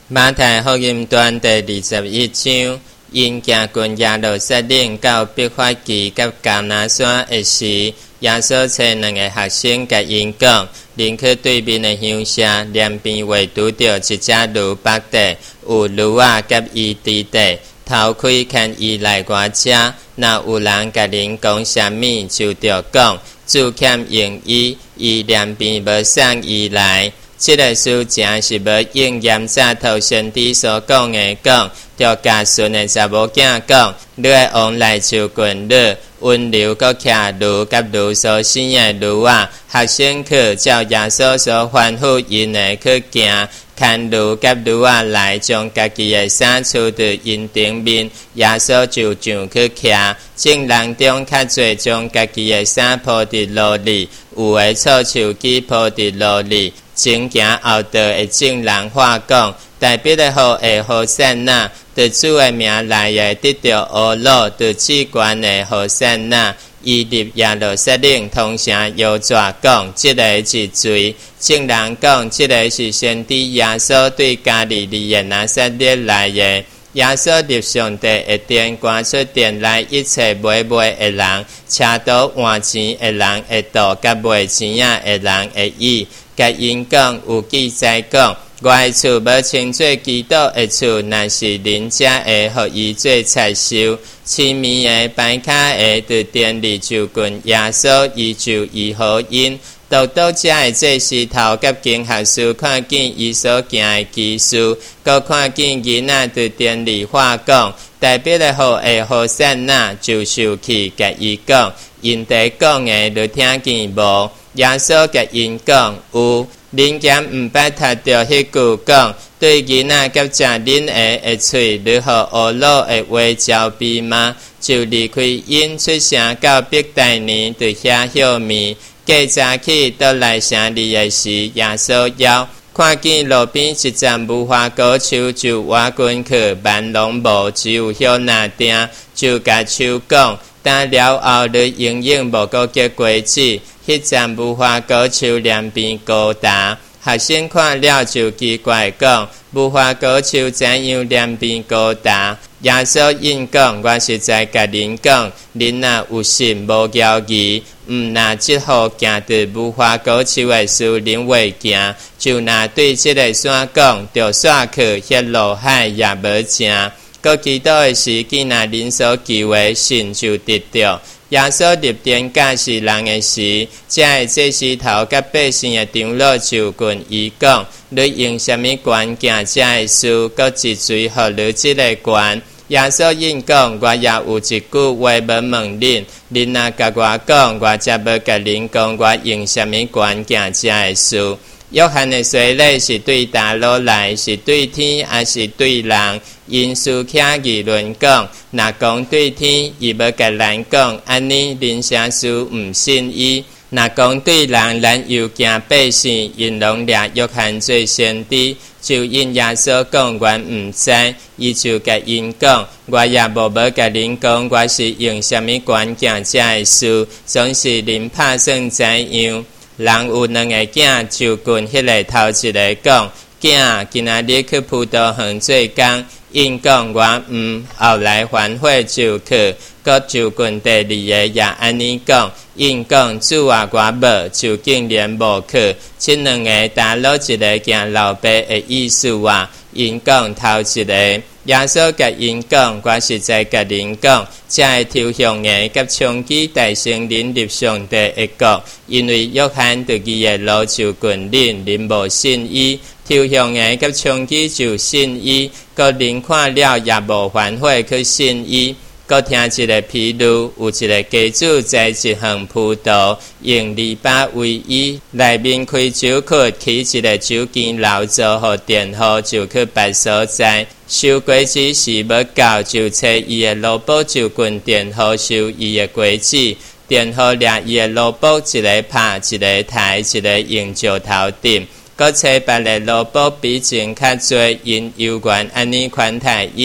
马太福音段第21章，因行近耶路撒冷到伯法其甲橄榄山的时，耶稣找两个学生甲因讲，临去对面的乡舍，两边围拄着一只驴北地，有驴仔甲伊伫地，头开看伊来我遮，若有人甲恁讲啥物，就着讲，主欠用伊，伊两边无送伊来。这个事情是要应验早头先知所讲的，讲着家顺的查某囝讲，你的王来就近你，温柔搁骑驴甲驴所生的驴仔，学生去照耶稣所吩咐因的去行。看驴甲驴仔来，将家己的衫除伫因顶面，耶稣就上去骑。众人中较侪将家己的衫铺伫路里，有的错手机铺伫路里。前行后道的众人话讲，代表的好的好善那，对主的名来的得到恶乐，对至高的好善那。伊入耶路撒冷，通城摇抓讲，这个是罪。众人讲，这个是先知耶稣对加利利的拿撒勒来的。耶稣入上帝的殿，赶出殿来一切买卖的人，车刀换钱的人的道，甲卖钱仔的人的意。甲因讲有记载讲，我的厝要称作基督的厝，若是恁遮的，互伊做菜收。市面的摆卡的，伫殿里就近耶稣，伊就医好因。到遮的这石头甲经学士看见伊所行的奇事，搁看见囡仔伫殿里话讲，代表的好的好善那就受气，甲伊讲，因地讲的你听见无？耶稣甲因讲有，恁敢毋捌读着迄句讲，对囡仔甲食恁的喙，你互恶老的话招逼吗？就离开因出城到伯大尼，伫遐休眠。过早起倒来城里的时，耶稣枵看见路边一丛无花果树，就挖进去，万拢无，只有许那丁，就甲树讲，等了后你永远无够结果子。迄丛无花果树两边高大，学生看了就奇怪讲，无花果树怎样两边高大？耶稣应讲，我实在甲恁讲，恁若有心无骄疑，若即号行伫无花果树的事恁袂行，就若对即个山讲，着刷去迄落海也无成。搁祈祷的时，既若恁所求的信就得着。耶稣入殿教示人的时，这石头甲百姓的长老就近伊讲，你用什么权行这的事？搁一嘴互你即个权？耶稣应讲，我也有一句话要问恁，恁若甲我讲，我则要甲恁讲，我用什么权行这的事？约翰的洗礼是对大佬来，是对天，还是对人？因书徛议论讲，若讲对天，伊要甲咱讲，安尼恁啥事毋信伊；若讲对人，咱又惊百姓，因拢掠约翰做先知。就因耶稣讲，我毋知，伊就甲因讲，我也无要甲恁讲，我是用什么权行这的事，总是恁拍算知样。人有两个囝，就近迄个头一个讲，囝今仔日去葡萄园做工，因讲我后来反悔就去。搁就近第二个也安尼讲，因讲主啊我无，就竟然无去。这两个大佬一个行老爸的意思啊，因讲头一个。耶稣甲因讲，我实在甲恁讲，这个抽象的甲长期大圣恁入上帝的国，因为约翰对伊的路就近恁无信伊，抽象的甲长期就信伊，搁恁看了也无反悔去信伊。搁听一个譬如，有一个家主栽一项葡萄，用篱笆围伊，内面开酒库，起一个酒间楼做互佃户，就去别所在。收果子时要到，就找伊的萝卜就近佃户收伊的果子。佃户掠伊的萝卜，一个拍，一个抬，一个用石头顶。搁找别个萝卜比前较多，因有缘安尼款待因。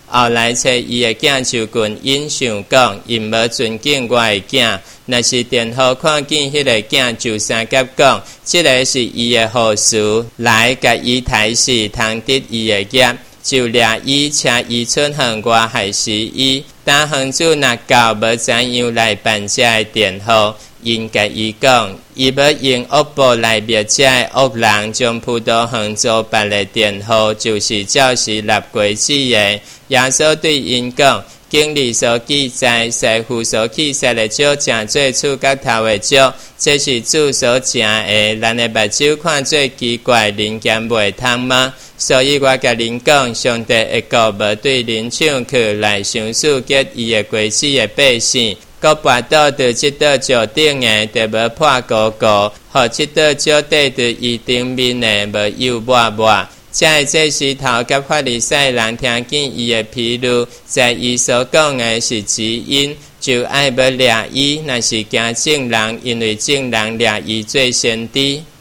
后来找伊的囝就群因想讲，因无尊敬我的囝。若是殿后看见迄个囝，就三甲讲，即个是伊的好事，来甲伊抬死，通得伊的业，就掠伊，请伊出向外害死伊。当行主若到，无怎样来办这的殿后，因甲伊讲，伊要用恶报来灭这的恶人，将葡萄园做办的殿后，就是照时立规矩的。耶稣对因讲，经历所记载，师傅所记载的酒，正做厝角头的酒，这是主所食的。咱的目睭看做奇怪，人间袂通吗？所以我甲恁讲，上帝会告无对恁唱去来相处结伊的规矩的百姓，搁跋倒伫即道石顶的，就无破高高，互即道石缀伫伊顶面的，无有抹抹。这石头甲法利赛人听见伊的披露，在伊所讲的是知音，就爱要掠伊。若是惊证人，因为证人掠伊做先知。